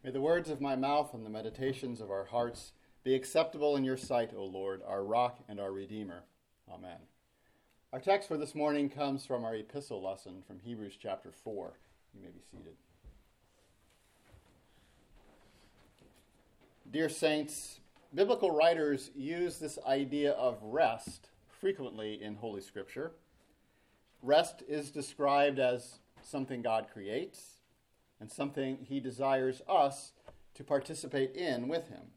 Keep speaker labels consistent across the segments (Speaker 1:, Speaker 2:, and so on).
Speaker 1: May the words of my mouth and the meditations of our hearts be acceptable in your sight, O Lord, our rock and our redeemer. Amen. Our text for this morning comes from our epistle lesson from Hebrews chapter 4. You may be seated. Dear saints, biblical writers use this idea of rest frequently in Holy Scripture. Rest is described as something God creates and something he desires us to participate in with him.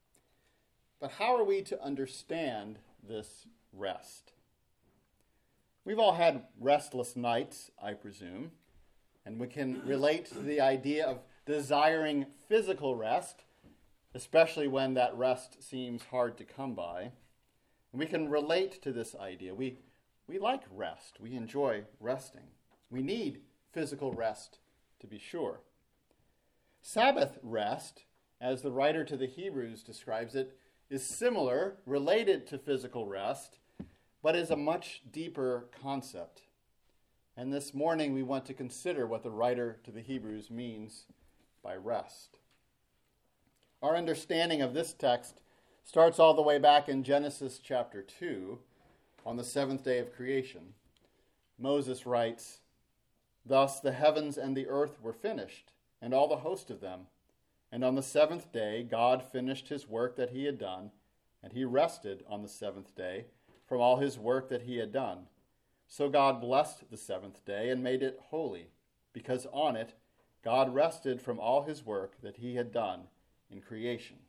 Speaker 1: But how are we to understand this rest? We've all had restless nights, I presume, and we can relate to the idea of desiring physical rest, especially when that rest seems hard to come by. And we can relate to this idea. We like rest. We enjoy resting. We need physical rest, to be sure. Sabbath rest, as the writer to the Hebrews describes it, is similar, related to physical rest, but is a much deeper concept. And this morning we want to consider what the writer to the Hebrews means by rest. Our understanding of this text starts all the way back in Genesis chapter 2, on the seventh day of creation. Moses writes, "Thus the heavens and the earth were finished, and all the host of them. And on the seventh day God finished his work that he had done, and he rested on the seventh day from all his work that he had done. So God blessed the seventh day and made it holy, because on it God rested from all his work that he had done in creation."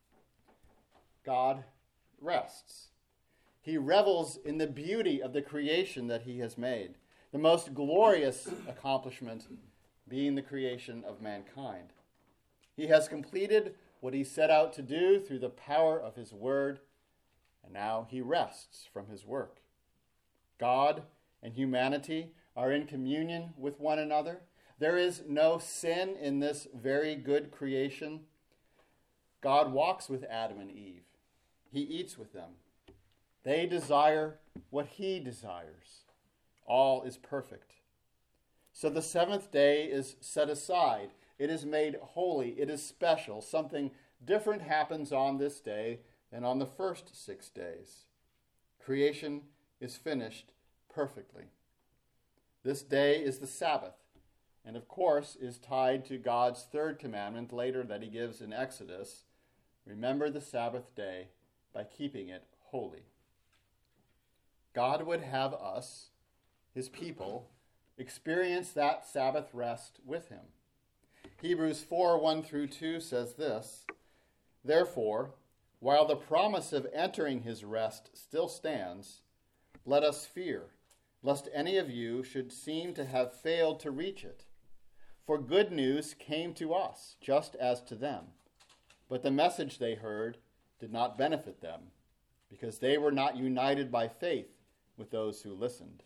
Speaker 1: God rests. He revels in the beauty of the creation that he has made, the most glorious accomplishment being the creation of mankind. He has completed what he set out to do through the power of his word, and now he rests from his work. God and humanity are in communion with one another. There is no sin in this very good creation. God walks with Adam and Eve. He eats with them. They desire what he desires. All is perfect. So the seventh day is set aside. It is made holy. It is special. Something different happens on this day than on the first 6 days. Creation is finished perfectly. This day is the Sabbath, and of course is tied to God's third commandment later that he gives in Exodus. Remember the Sabbath day by keeping it holy. God would have us, his people, experience that Sabbath rest with him. Hebrews 4, 1 through 2 says this, "Therefore, while the promise of entering his rest still stands, let us fear, lest any of you should seem to have failed to reach it. For good news came to us, just as to them. But the message they heard did not benefit them, because they were not united by faith with those who listened."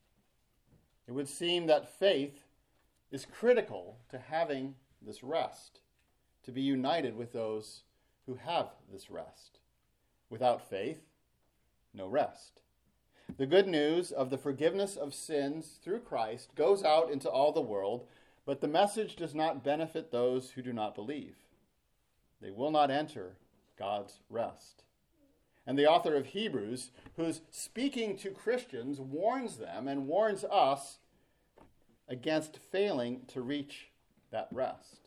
Speaker 1: It would seem that faith is critical to having this rest, to be united with those who have this rest. Without faith, no rest. The good news of the forgiveness of sins through Christ goes out into all the world, but the message does not benefit those who do not believe. They will not enter God's rest. And the author of Hebrews, who's speaking to Christians, warns them and warns us against failing to reach that rest.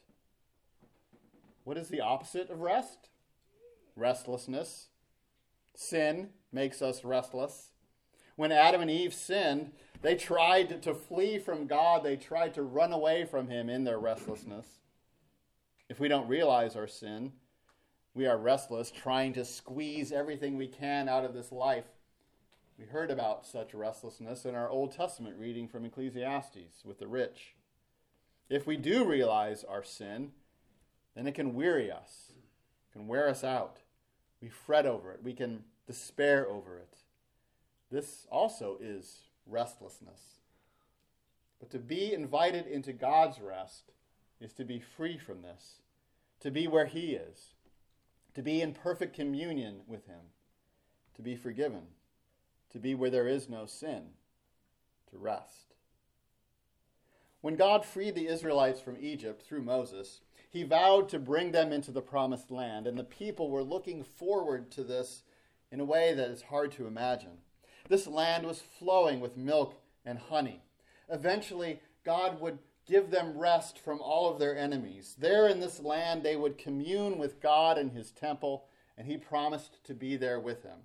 Speaker 1: What is the opposite of rest? Restlessness. Sin makes us restless. When Adam and Eve sinned, they tried to flee from God. They tried to run away from him in their restlessness. If we don't realize our sin, we are restless, trying to squeeze everything we can out of this life. We heard about such restlessness in our Old Testament reading from Ecclesiastes with the rich. If we do realize our sin, then it can weary us, it can wear us out. We fret over it. We can despair over it. This also is restlessness. But to be invited into God's rest is to be free from this, to be where he is, to be in perfect communion with him, to be forgiven, to be where there is no sin, to rest. When God freed the Israelites from Egypt through Moses, he He vowed to bring them into the promised land, and the people were looking forward to this in a way that is hard to imagine. This land was flowing with milk and honey. Eventually, God would give them rest from all of their enemies. There in this land, they would commune with God in his temple, and he promised to be there with them.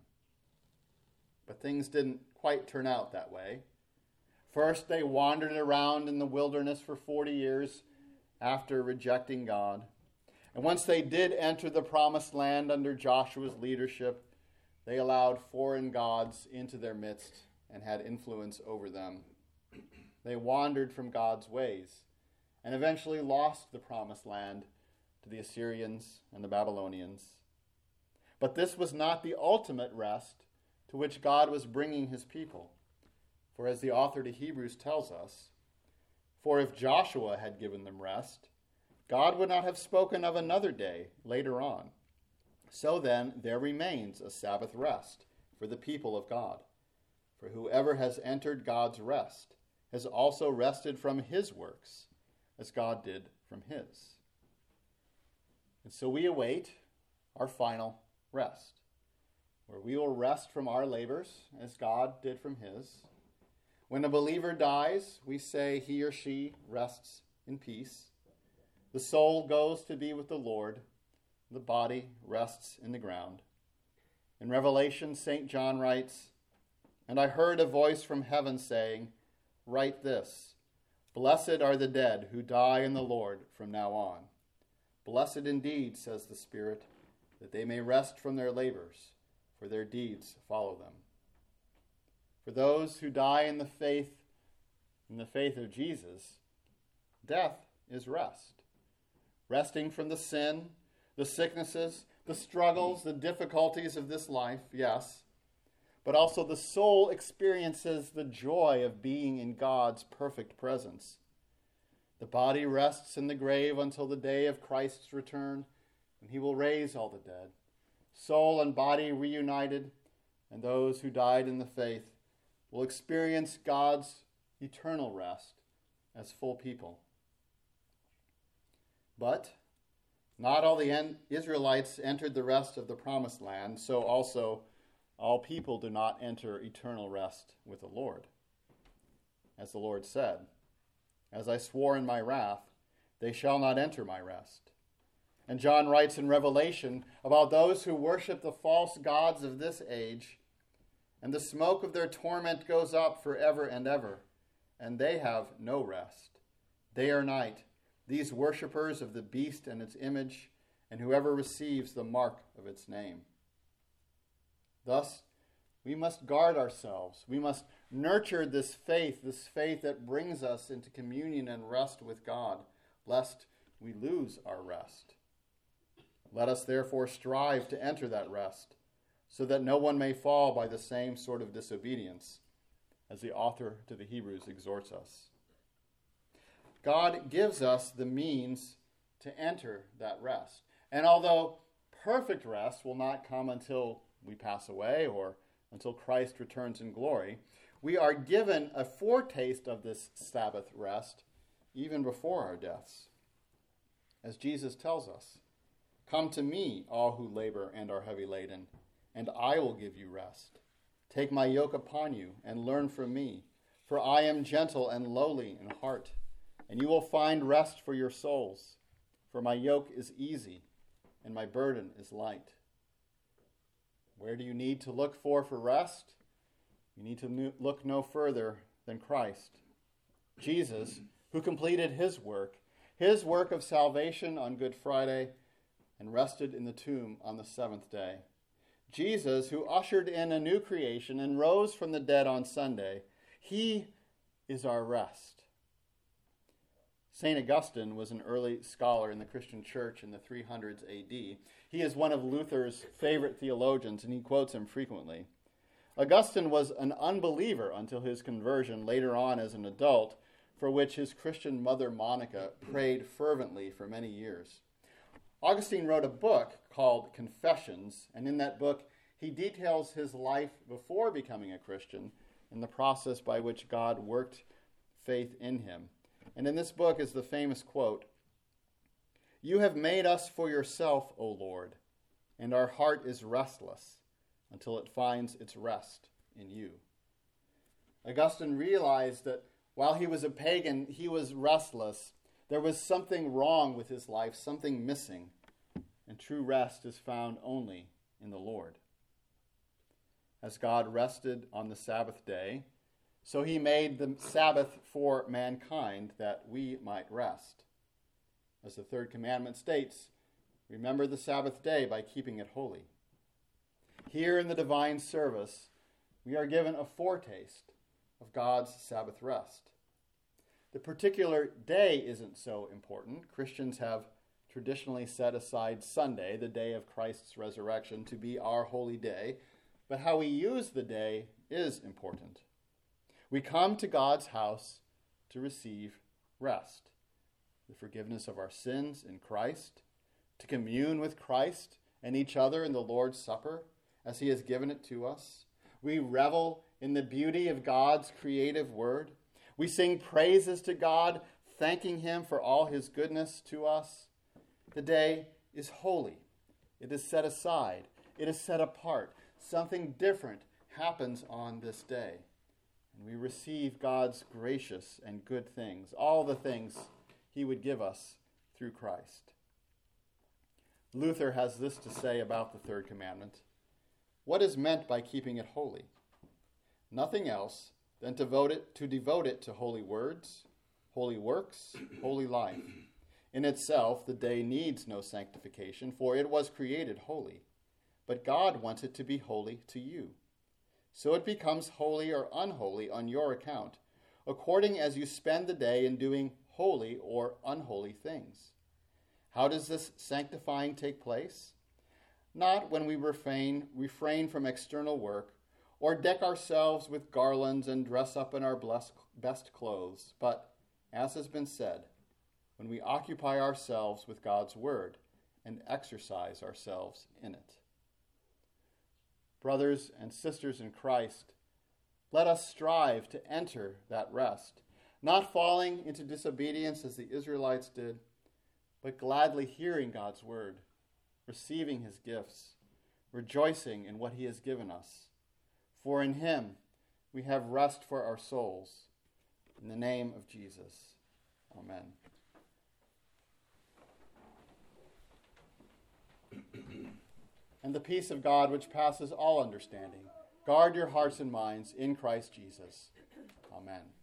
Speaker 1: But things didn't quite turn out that way. First, they wandered around in the wilderness for 40 years after rejecting God. And once they did enter the promised land under Joshua's leadership, they allowed foreign gods into their midst and had influence over them. They wandered from God's ways and eventually lost the promised land to the Assyrians and the Babylonians. But this was not the ultimate rest to which God was bringing his people. For as the author to Hebrews tells us, for if Joshua had given them rest, God would not have spoken of another day later on. So then, there remains a Sabbath rest for the people of God. For whoever has entered God's rest has also rested from his works, as God did from his. And so we await our final rest, where we will rest from our labors, as God did from his. When a believer dies, we say he or she rests in peace. The soul goes to be with the Lord. The body rests in the ground. In Revelation, St. John writes, "And I heard a voice from heaven saying, 'Write this, Blessed are the dead who die in the Lord from now on. Blessed indeed, says the Spirit, that they may rest from their labors, for their deeds follow them.'" For those who die in the faith of Jesus, death is rest. Resting from the sin, the sicknesses, the struggles, the difficulties of this life, yes, but also the soul experiences the joy of being in God's perfect presence. The body rests in the grave until the day of Christ's return, when he will raise all the dead. Soul and body reunited, and those who died in the faith will experience God's eternal rest as full people. But not all the Israelites entered the rest of the promised land, so also all people do not enter eternal rest with the Lord. As the Lord said, "As I swore in my wrath, they shall not enter my rest." And John writes in Revelation about those who worship the false gods of this age, "And the smoke of their torment goes up forever and ever, and they have no rest. Day or night, these worshippers of the beast and its image, and whoever receives the mark of its name." Thus, we must guard ourselves. We must nurture this faith that brings us into communion and rest with God, lest we lose our rest. Let us therefore strive to enter that rest, so that no one may fall by the same sort of disobedience, as the author to the Hebrews exhorts us. God gives us the means to enter that rest. And although perfect rest will not come until we pass away or until Christ returns in glory, we are given a foretaste of this Sabbath rest even before our deaths. As Jesus tells us, "Come to me, all who labor and are heavy laden, and I will give you rest. Take my yoke upon you and learn from me, for I am gentle and lowly in heart, and you will find rest for your souls. For my yoke is easy and my burden is light." Where do you need to look for rest? You need to look no further than Christ. Jesus, who completed his work of salvation on Good Friday, and rested in the tomb on the seventh day. Jesus, who ushered in a new creation and rose from the dead on Sunday, he is our rest. St. Augustine was an early scholar in the Christian church in the 300s AD. He is one of Luther's favorite theologians, and he quotes him frequently. Augustine was an unbeliever until his conversion later on as an adult, for which his Christian mother Monica prayed fervently for many years. Augustine wrote a book called Confessions, and in that book he details his life before becoming a Christian and the process by which God worked faith in him. And in this book is the famous quote, You have made us for yourself, O Lord, and our heart is restless until it finds its rest in you. Augustine realized that while he was a pagan, he was restless. There was something wrong with his life, something missing, and true rest is found only in the Lord. As God rested on the Sabbath day, so he made the Sabbath for mankind that we might rest. As the third commandment states, remember the Sabbath day by keeping it holy. Here in the divine service, we are given a foretaste of God's Sabbath rest. The particular day isn't so important. Christians have traditionally set aside Sunday, the day of Christ's resurrection, to be our holy day, but how we use the day is important. We come to God's house to receive rest, the forgiveness of our sins in Christ, to commune with Christ and each other in the Lord's Supper as he has given it to us. We revel in the beauty of God's creative word. We sing praises to God, thanking him for all his goodness to us. The day is holy. It is set aside. It is set apart. Something different happens on this day. And we receive God's gracious and good things, all the things he would give us through Christ. Luther has this to say about the third commandment. What is meant by keeping it holy? Nothing else than to devote it to holy words, holy works, holy life. In itself, the day needs no sanctification, for it was created holy. But God wants it to be holy to you. So it becomes holy or unholy on your account, according as you spend the day in doing holy or unholy things. How does this sanctifying take place? Not when we refrain from external work, or deck ourselves with garlands and dress up in our best clothes, but, as has been said, when we occupy ourselves with God's word and exercise ourselves in it. Brothers and sisters in Christ, let us strive to enter that rest, not falling into disobedience as the Israelites did, but gladly hearing God's word, receiving his gifts, rejoicing in what he has given us. For in him we have rest for our souls. In the name of Jesus, amen. And the peace of God, which passes all understanding, guard your hearts and minds in Christ Jesus. Amen.